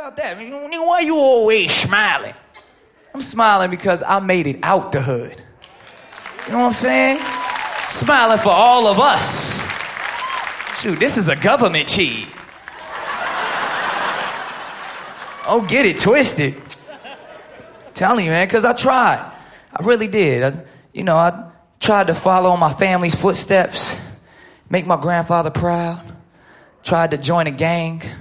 about that? Nigga, why you always smiling? I'm smiling because I made it out the hood. You know what I'm saying? Smiling for all of us. Shoot, this is a government cheese. Oh, get it twisted. Telling you, man, because I tried. I really did. I tried to follow my family's footsteps, make my grandfather proud. Tried to join a gang.